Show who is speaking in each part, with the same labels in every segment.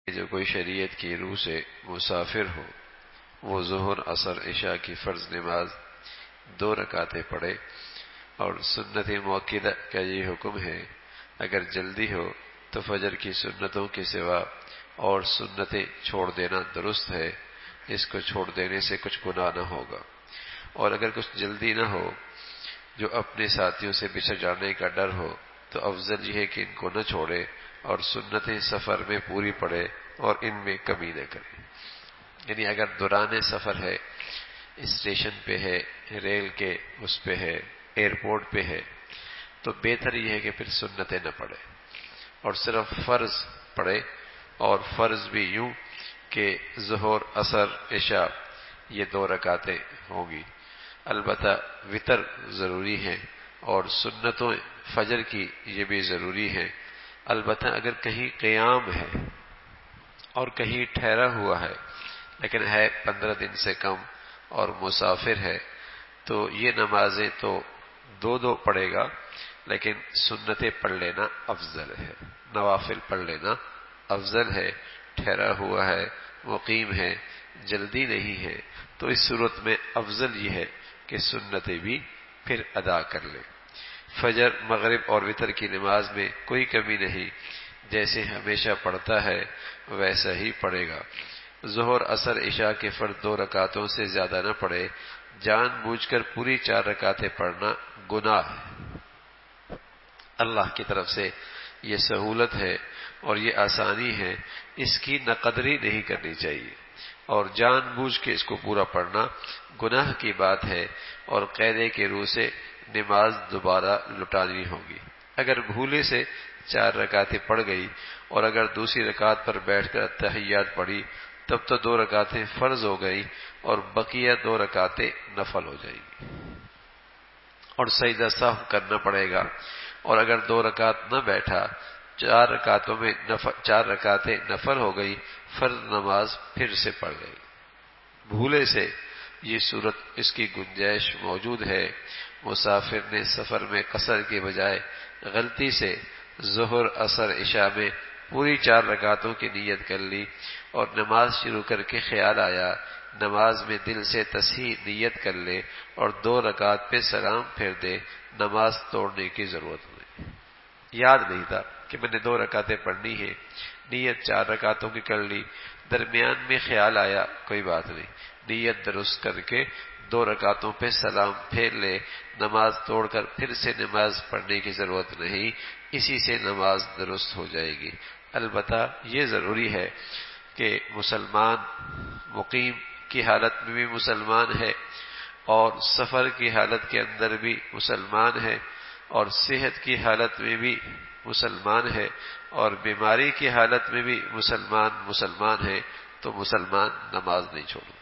Speaker 1: جو کوئی شریعت کی روح سے مسافر ہو وہ ظہر عصر عشاء کی فرض نماز 2 رکعتیں پڑھے، اور سنت مؤکدہ کا یہ حکم ہے اگر جلدی ہو تو فجر کی سنتوں کے سوا اور سنتیں چھوڑ دینا درست ہے، اس کو چھوڑ دینے سے کچھ گناہ نہ ہوگا۔ اور اگر کچھ جلدی نہ ہو جو اپنے ساتھیوں سے بچھڑ جانے کا ڈر ہو تو افضل یہ ہے کہ ان کو نہ چھوڑے اور سنتیں سفر میں پوری پڑھے اور ان میں کمی نہ کرے۔ یعنی اگر دوران سفر ہے، اسٹیشن پہ ہے، ریل کے اس پہ ہے، ایئرپورٹ پہ ہے، تو بہتر یہ ہے کہ پھر سنتیں نہ پڑھے اور صرف فرض پڑھے، اور فرض بھی یوں کہ ظہر عصر عشاء یہ 2 رکعتیں ہوں گی۔ البتہ وتر ضروری ہے اور سنتوں فجر کی یہ بھی ضروری ہے۔ البتہ اگر کہیں قیام ہے اور کہیں ٹھہرا ہوا ہے لیکن ہے 15 دن سے کم اور مسافر ہے تو یہ نمازیں تو 2 پڑھے گا، لیکن سنتیں پڑھ لینا افضل ہے، نوافل پڑھ لینا افضل ہے۔ ٹھہرا ہوا ہے، مقیم ہے، جلدی نہیں ہے، تو اس صورت میں افضل یہ ہے کہ سنتیں بھی پھر ادا کر لے۔ فجر، مغرب اور وتر کی نماز میں کوئی کمی نہیں، جیسے ہمیشہ پڑھتا ہے ویسا ہی پڑھے گا۔ ظہر، عصر، عشاء کے فرض 2 رکعتوں سے زیادہ نہ پڑھے۔ جان بوجھ کر پوری 4 رکعتیں پڑھنا گناہ ہے۔ اللہ کی طرف سے یہ سہولت ہے اور یہ آسانی ہے، اس کی ناقدری نہیں کرنی چاہیے، اور جان بوجھ کے اس کو پورا پڑھنا گناہ کی بات ہے، اور قاعدے کے روح سے نماز دوبارہ لٹانی ہوگی۔ اگر بھولے سے 4 رکعتیں پڑھ گئی اور اگر دوسری رکعت پر بیٹھ کر تحیات پڑھی تب تو 2 رکعتیں فرض ہو گئی اور بقیہ 2 رکعتیں نفل ہو جائیں گی، اور سجدہ سہو کرنا پڑے گا۔ اور اگر 2 رکعت نہ بیٹھا، 4 رکعتیں نفل ہو گئی، فرض نماز پھر سے پڑھ گئی۔ بھولے سے یہ صورت اس کی گنجائش موجود ہے۔ مسافر نے سفر میں قصر کے بجائے غلطی سے ظہر، عصر، عشاء میں پوری 4 رکعتوں کی نیت کر لی اور نماز شروع کر کے خیال آیا، نماز میں دل سے تصحیح نیت کر لے اور 2 رکعت پہ سلام پھیر دے، نماز توڑنے کی ضرورت نہیں۔ یاد نہیں تھا کہ میں نے 2 رکعتیں پڑھنی ہے، نیت 4 رکعتوں کی کر لی، درمیان میں خیال آیا، کوئی بات نہیں، نیت درست کر کے 2 رکعتوں پہ سلام پھیر لے، نماز توڑ کر پھر سے نماز پڑھنے کی ضرورت نہیں، اسی سے نماز درست ہو جائے گی۔ البتہ یہ ضروری ہے کہ مسلمان مقیم کی حالت میں بھی مسلمان ہے اور سفر کی حالت کے اندر بھی مسلمان ہے اور صحت کی حالت میں بھی مسلمان ہے اور بیماری کی حالت میں بھی مسلمان ہے، تو مسلمان نماز نہیں چھوڑتا۔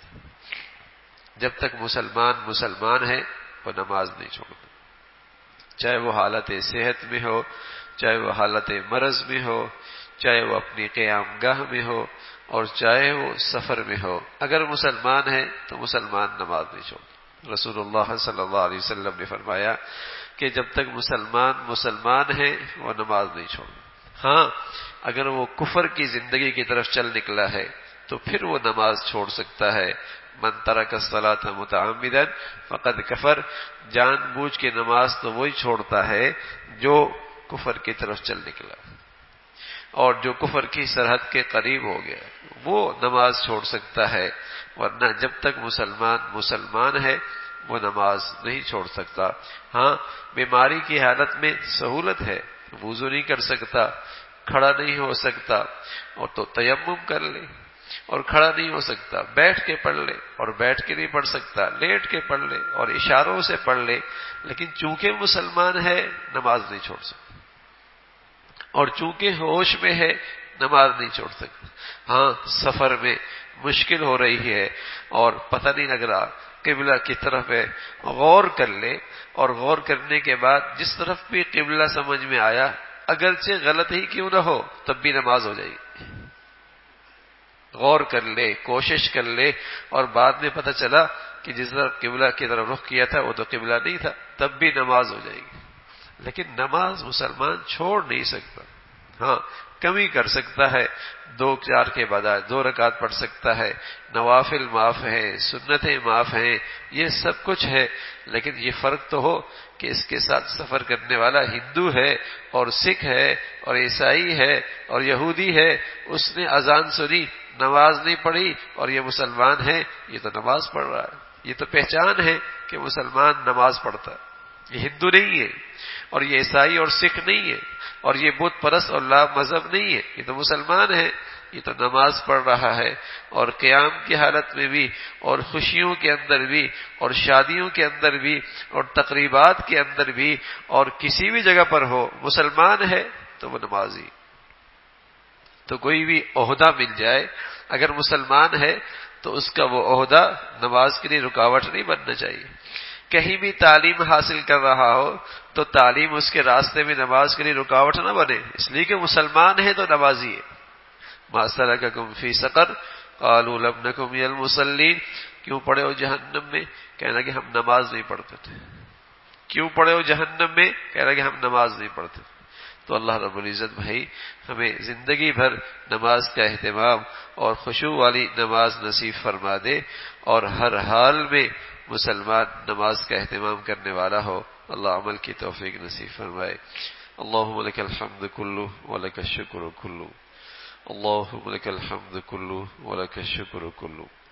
Speaker 1: جب تک مسلمان ہے وہ نماز نہیں چھوڑتا، چاہے وہ حالت صحت میں ہو، چاہے وہ حالت مرض میں ہو، چاہے وہ اپنی قیام گاہ میں ہو اور چاہے وہ سفر میں ہو، اگر مسلمان ہے تو مسلمان نماز نہیں چھوڑتا۔ رسول اللہ صلی اللہ علیہ وسلم نے فرمایا کہ جب تک مسلمان ہے وہ نماز نہیں چھوڑتا۔ ہاں، اگر وہ کفر کی زندگی کی طرف چل نکلا ہے تو پھر وہ نماز چھوڑ سکتا ہے۔ من ترک الصلاۃ متعمدا فقد کفر، جان بوجھ کے نماز تو وہی چھوڑتا ہے جو کفر کی طرف چل نکلا، اور جو کفر کی سرحد کے قریب ہو گیا وہ نماز چھوڑ سکتا ہے، ورنہ جب تک مسلمان ہے وہ نماز نہیں چھوڑ سکتا۔ ہاں، بیماری کی حالت میں سہولت ہے، وضو نہیں کر سکتا، کھڑا نہیں ہو سکتا، اور تو تیمم کر لے، اور کھڑا نہیں ہو سکتا بیٹھ کے پڑھ لے، اور بیٹھ کے نہیں پڑھ سکتا لیٹ کے پڑھ لے اور اشاروں سے پڑھ لے، لیکن چونکہ مسلمان ہے نماز نہیں چھوڑ سکتا، اور چونکہ ہوش میں ہے نماز نہیں چھوڑ سکتا۔ ہاں، سفر میں مشکل ہو رہی ہے اور پتہ نہیں لگ رہا قبلہ کی طرف ہے، غور کر لے، اور غور کرنے کے بعد جس طرف بھی قبلہ سمجھ میں آیا اگرچہ غلط ہی کیوں نہ ہو تب بھی نماز ہو جائے گی۔ غور کر لے، کوشش کر لے، اور بعد میں پتہ چلا کہ جس طرف قبلہ کی طرف رخ کیا تھا وہ تو قبلہ نہیں تھا، تب بھی نماز ہو جائے گی۔ لیکن نماز مسلمان چھوڑ نہیں سکتا، ہاں کمی کر سکتا ہے، 2 4 کے بجائے 2 رکعت پڑھ سکتا ہے، نوافل معاف ہیں، سنتیں معاف ہیں، یہ سب کچھ ہے، لیکن یہ فرق تو ہو کہ اس کے ساتھ سفر کرنے والا ہندو ہے اور سکھ ہے اور عیسائی ہے اور یہودی ہے، اس نے اذان سنی نماز نہیں پڑھی اور یہ مسلمان ہے، یہ تو نماز پڑھ رہا ہے، یہ تو پہچان ہے کہ مسلمان نماز پڑھتا ہے، یہ ہندو نہیں ہے اور یہ عیسائی اور سکھ نہیں ہے اور یہ بت پرست اور لا مذہب نہیں ہے، یہ تو مسلمان ہے، یہ تو نماز پڑھ رہا ہے، اور قیام کی حالت میں بھی اور خوشیوں کے اندر بھی اور شادیوں کے اندر بھی اور تقریبات کے اندر بھی اور کسی بھی جگہ پر ہو مسلمان ہے تو وہ نمازی۔ تو کوئی بھی عہدہ مل جائے اگر مسلمان ہے تو اس کا وہ عہدہ نماز کے لیے رکاوٹ نہیں بننا چاہیے۔ کہیں بھی تعلیم حاصل کر رہا ہو تو تعلیم اس کے راستے میں نماز کے لیے رکاوٹ نہ بنے، اس لیے کہ مسلمان ہے تو نمازی ہے۔ ما سلککم فی سقر قالوا لم نک من المصلین، کیوں پڑے ہو جہنم میں؟ کہنا کہ ہم نماز نہیں پڑھتے تھے۔ کیوں پڑے ہو جہنم میں؟ کہنا کہ ہم نماز نہیں پڑھتے۔ تو اللہ رب العزت بھائی ہمیں زندگی بھر نماز کا اہتمام اور خشوع والی نماز نصیب فرما دے، اور ہر حال میں مسلمان نماز کا اہتمام کرنے والا ہو۔ اللہ عمل کی توفیق نصیب فرمائے۔ اللہم لک الحمد کلہ ولک الشکر کلہ، اللہم لک الحمد کلہ ولک الشکر کلہ۔